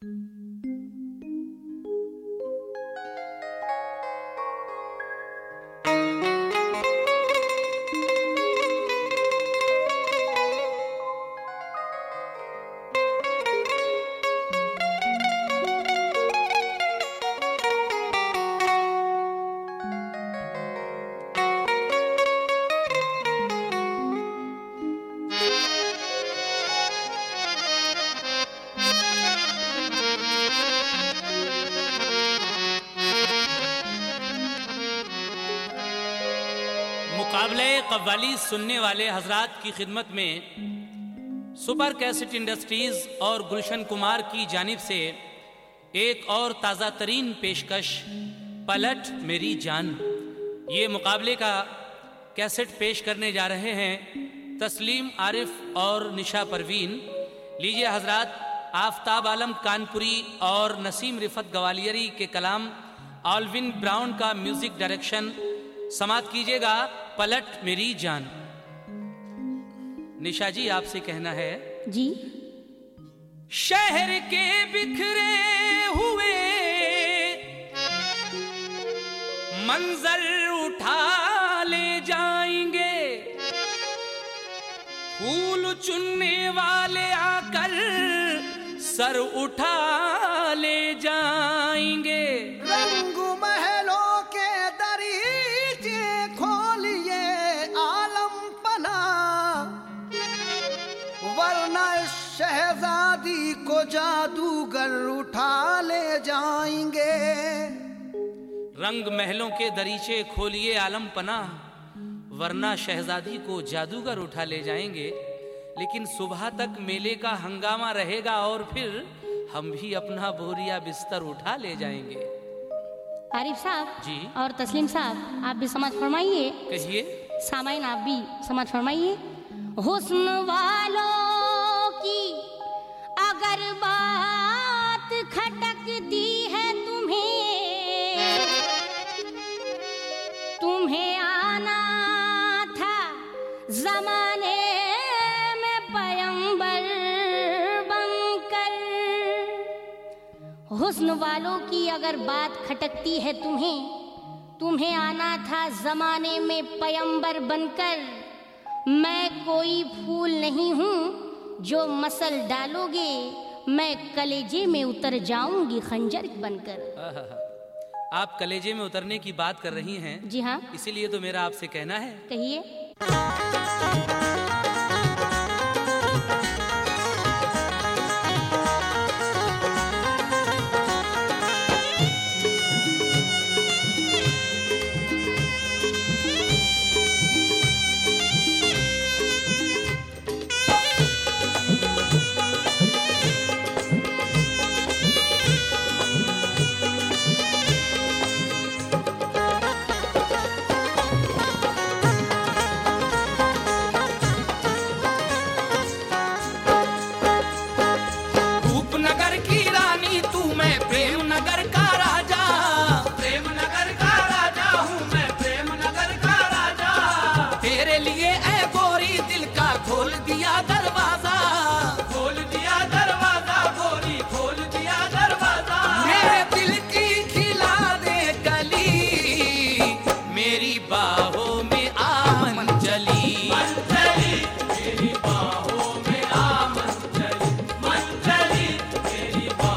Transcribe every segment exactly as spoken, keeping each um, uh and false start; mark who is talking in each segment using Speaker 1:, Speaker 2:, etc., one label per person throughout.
Speaker 1: मुकाबले कव्वाली सुनने वाले हजरात की खिदमत में सुपर कैसेट इंडस्ट्रीज और गुलशन कुमार की जानिब से एक और ताज़ा तरीन पेशकश, पलट मेरी जान। ये मुकाबले का कैसेट पेश करने जा रहे हैं तस्लीम आरिफ और निशा परवीन। लीजिए हजरात, आफताब आलम कानपुरी और नसीम रिफत गवालियरी के कलाम, ऑलविन ब्राउन का म्यूजिक डायरेक्शन, समात कीजिएगा पलट मेरी जान। निशा जी, आपसे कहना है
Speaker 2: जी।
Speaker 1: शहर के बिखरे हुए मंजर उठा ले जाएंगे, फूल चुनने वाले आकर सर उठा ले जाएंगे।
Speaker 3: रंग महलों के दरीचे खोलिए आलम पना, वरना शहजादी को जादूगर उठा ले जाएंगे।
Speaker 1: रंग महलों के दरीचे खोलिए आलम पना, वरना शहजादी को जादूगर उठा ले जाएंगे। लेकिन सुबह तक मेले का हंगामा रहेगा और फिर हम भी अपना बोरिया बिस्तर उठा ले जाएंगे।
Speaker 2: आरिफ साहब
Speaker 1: जी
Speaker 2: और तस्लीम साहब, आप भी समाज फरमाइए।
Speaker 1: कहिए।
Speaker 2: सामाइन, आप भी समाज फरमाइए। हुस्न वालों की अगर बात खटकती है तुम्हें, तुम्हें आना था जमाने में पयंबर बनकर। हुस्न वालों की अगर बात खटकती है तुम्हें, तुम्हें आना था जमाने में पयंबर बनकर। मैं कोई फूल नहीं हूँ जो मसल डालोगे, मैं कलेजे में उतर जाऊंगी खंजर बनकर।
Speaker 1: आप कलेजे में उतरने की बात कर रही हैं।
Speaker 2: जी हाँ,
Speaker 1: इसीलिए तो मेरा आपसे कहना है,
Speaker 2: कहिए।
Speaker 4: मेरी बाहों में आ मंजली, मंजली मेरी बाहों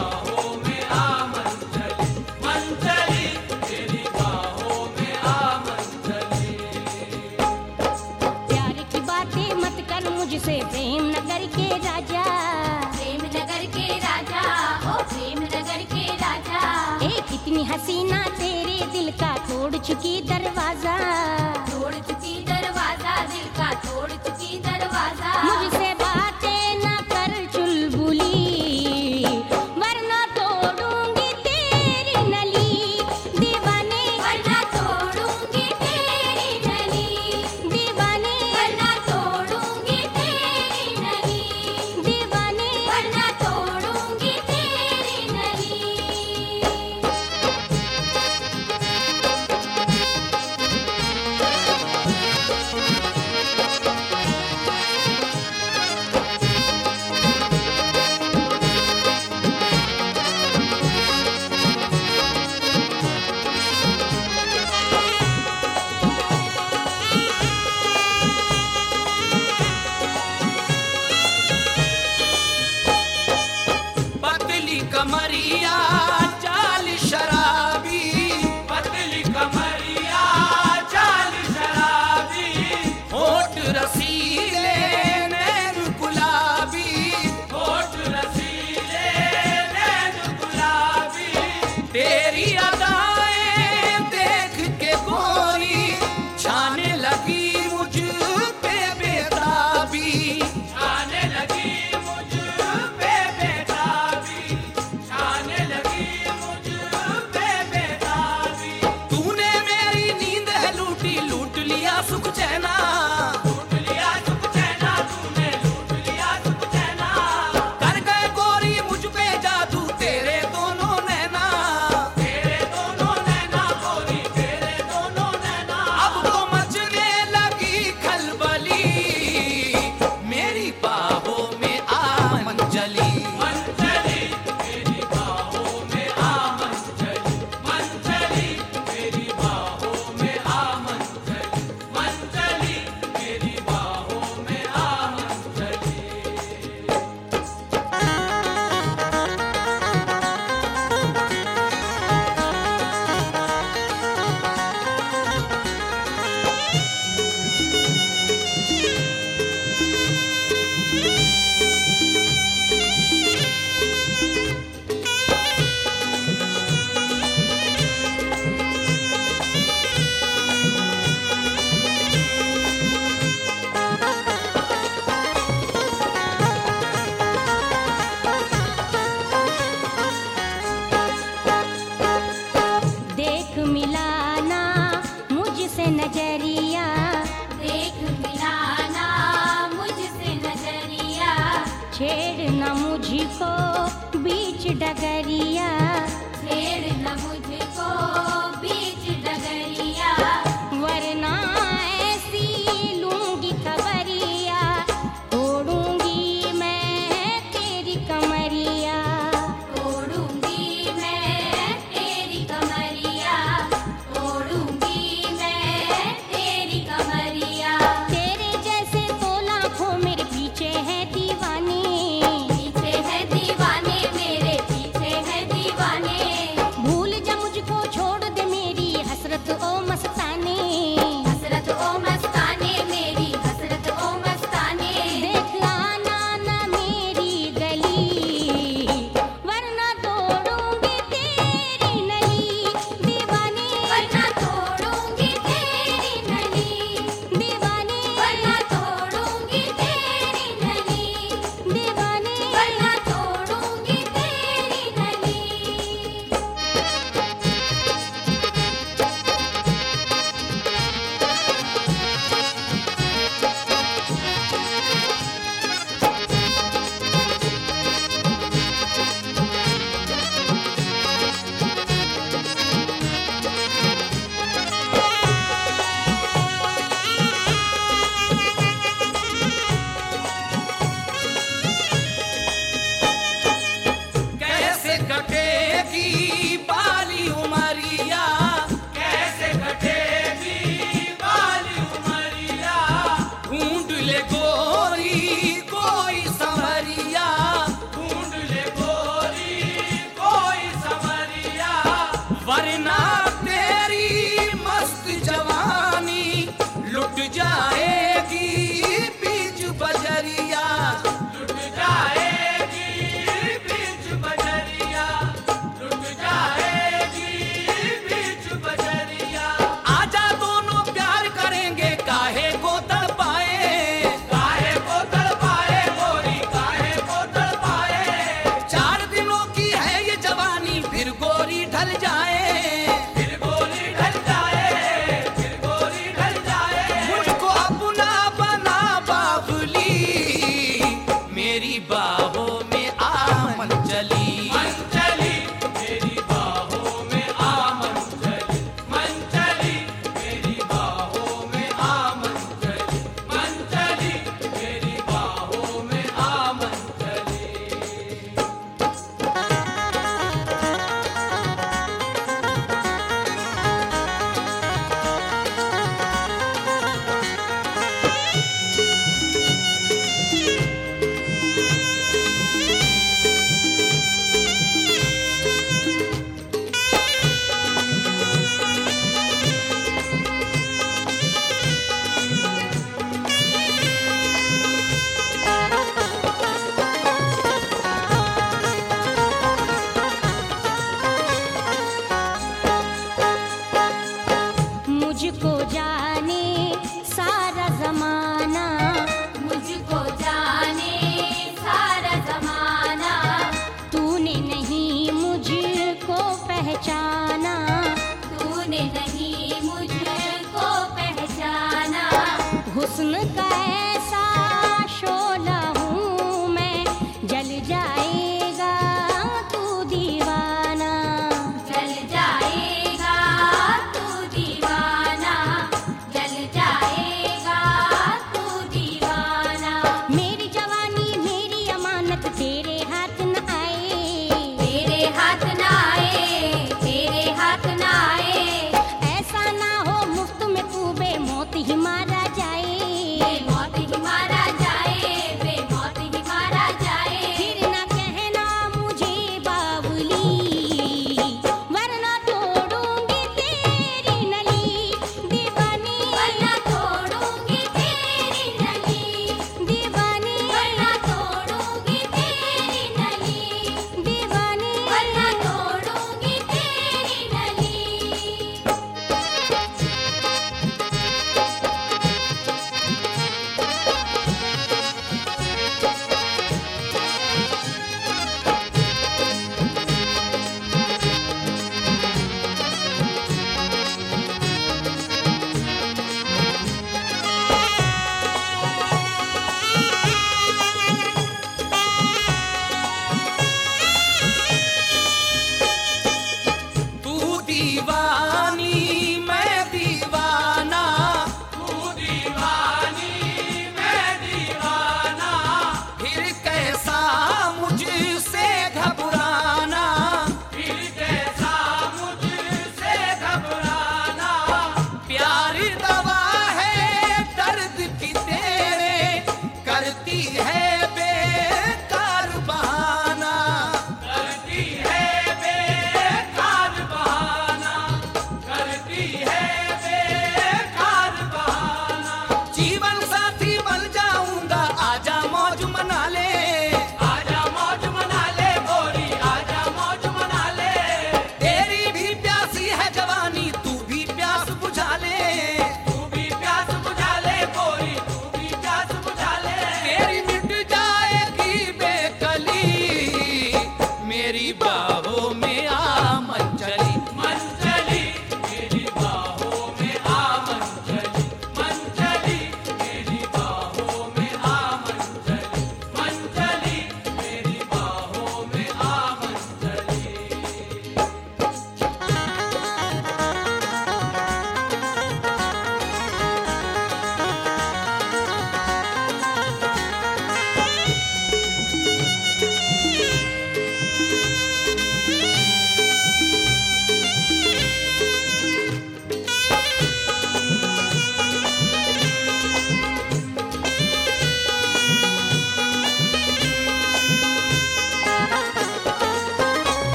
Speaker 3: कमरिया चाल शराबी,
Speaker 1: पतली कमरिया चाल शराबी,
Speaker 3: होठ रसीले नैन गुलाबी,
Speaker 1: होठ रसीले नैन गुलाबी,
Speaker 3: तेरी अदाएं देख के गोरी छाने लगी मुझ पे बेताबी,
Speaker 1: छाने लगी मुझ पे बेताबी, छाने लगी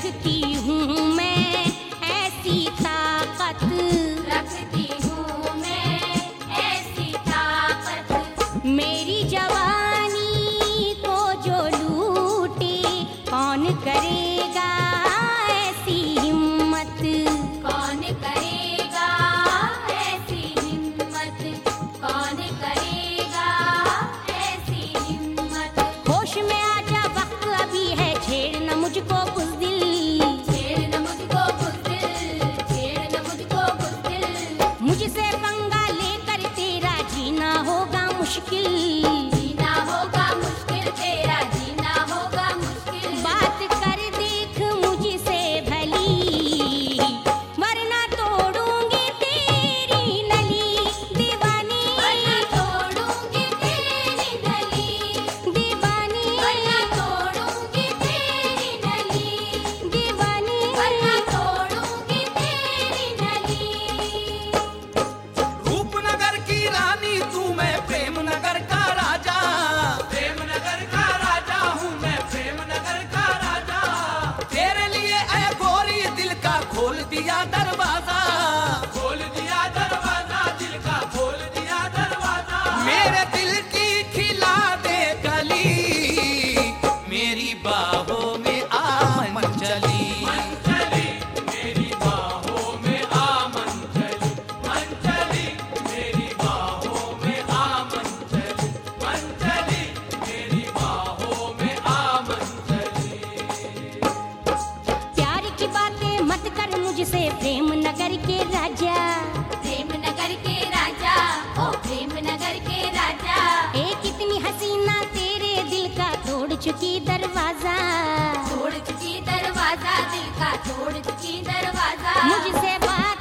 Speaker 2: रखती हूँ मैं ऐसी ताकत,
Speaker 4: रखती हूँ मैं ऐसी ताकत।
Speaker 2: मेरी जवानी को जो लूटे कौन करेगा ऐसी हिम्मत,
Speaker 4: कौन करेगा ऐसी हिम्मत, कौन करेगा ऐसी हिम्मत।
Speaker 2: होश में आजा वक्त अभी है, छेड़ न मुझको बुज़दिल,
Speaker 4: छेड़ न मुझको बुज़दिल, छेड़ न मुझको बुज़दिल।
Speaker 2: मुझसे पंगा लेकर तेरा जीना होगा मुश्किल,
Speaker 4: जीना होगा मुश्किल, तेरा जीना होगा मुश्किल।
Speaker 2: बात कर देख मुझसे भली वरना तोड़ूंगी तेरी नली, दीवानी
Speaker 4: वरना तोड़ूंगी तेरी नली,
Speaker 2: दीवानी
Speaker 4: वरना तोड़ूंगी तेरी नली,
Speaker 2: दीवानी
Speaker 4: वरना तोड़ूंगी तेरी नली।
Speaker 3: रूपनगर की रानी तू, मैं प्रेमनगर का राजा, प्रेमनगर का राजा हूँ मैं, प्रेमनगर का राजा। तेरे लिए ऐ गोरी दिल का खोल दिया दरवाजा, खोल दिया दरवाजा, दिल का खोल दिया दरवाजा। मेरे दिल की खिला दे कली, मेरी बाहों में आमन चली, मेरी बाहों में आमन चली, मन चली मेरी बाहों में आमन चली, मन चली मेरी बाहों में आमन चली।
Speaker 2: प्यार की बातें मत कर मुझसे प्रेम नगर के राजा,
Speaker 4: प्रेमनगर के राजा, ओ प्रेमनगर के राजा।
Speaker 2: एक इतनी हसीना तेरे दिल का तोड़ चुकी दरवाजा,
Speaker 4: तोड़ चुकी दरवाजा, दिल का तोड़ चुकी दरवाजा।
Speaker 2: मुझसे बात